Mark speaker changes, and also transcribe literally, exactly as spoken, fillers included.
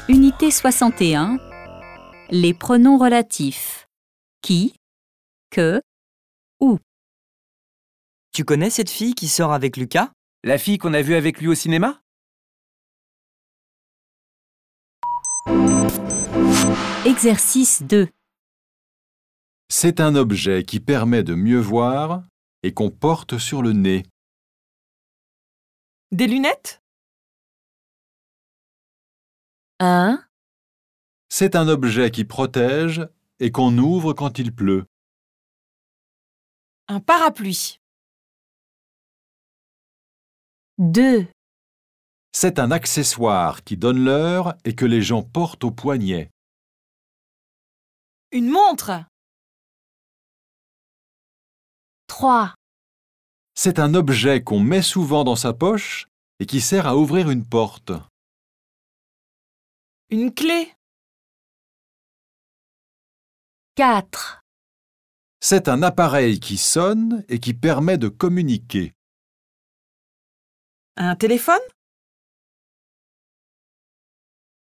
Speaker 1: Unité soixante et un. Les pronoms relatifs. Qui, que, où.
Speaker 2: Tu connais cette fille qui sort avec Lucas?
Speaker 3: La fille qu'on a vue avec lui au cinéma?
Speaker 1: Exercice deux.
Speaker 4: C'est un objet qui permet de mieux voir et qu'on porte sur le nez.
Speaker 5: Des lunettes?
Speaker 1: Un,
Speaker 4: C'est un objet qui protège et qu'on ouvre quand il pleut.
Speaker 5: Un parapluie.
Speaker 1: deux,
Speaker 4: C'est un accessoire qui donne l'heure et que les gens portent au poignet.
Speaker 5: Une montre.
Speaker 1: trois,
Speaker 4: C'est un objet qu'on met souvent dans sa poche et qui sert à ouvrir une porte.
Speaker 5: Une clé.
Speaker 1: quatre,
Speaker 4: C'est un appareil qui sonne et qui permet de communiquer.
Speaker 5: Un téléphone?